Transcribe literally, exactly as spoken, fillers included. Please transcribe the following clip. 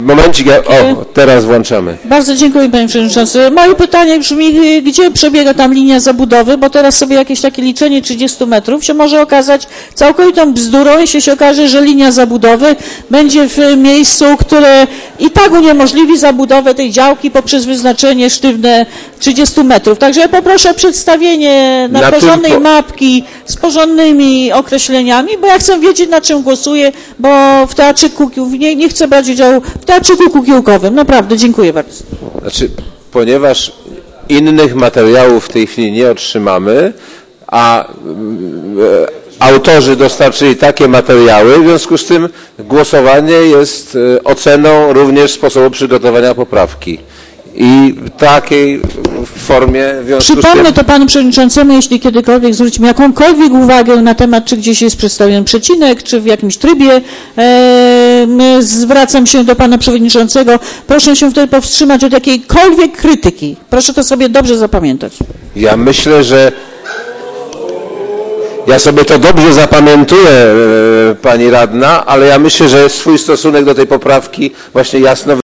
Momencik, ja, o, teraz włączamy. Bardzo dziękuję, panie przewodniczący. Moje pytanie brzmi, gdzie przebiega tam linia zabudowy, bo teraz sobie jakieś takie liczenie trzydziestu metrów się może okazać całkowitą bzdurą, jeśli się okaże, że linia zabudowy będzie w miejscu, które i tak uniemożliwi zabudowę tej działki poprzez wyznaczenie sztywne trzydziestu metrów. Także ja poproszę o przedstawienie na, na porządnej po... mapki z porządnymi określeniami, bo ja chcę wiedzieć, na czym głosuję, bo w teatrzyku, nie, nie chcę brać udziału w teatrzyku kukiełkowym. Naprawdę, dziękuję bardzo. Znaczy, ponieważ innych materiałów w tej chwili nie otrzymamy, a e, autorzy dostarczyli takie materiały, w związku z tym głosowanie jest e, oceną również sposobu przygotowania poprawki. I w takiej formie... W związku Przypomnę z tym... to panu przewodniczącemu, jeśli kiedykolwiek zwrócimy jakąkolwiek uwagę na temat, czy gdzieś jest przedstawiony przecinek, czy w jakimś trybie. E, zwracam się do pana przewodniczącego. Proszę się wtedy powstrzymać od jakiejkolwiek krytyki. Proszę to sobie dobrze zapamiętać. Ja myślę, że... Ja sobie to dobrze zapamiętuję, pani radna, ale ja myślę, że swój stosunek do tej poprawki właśnie jasno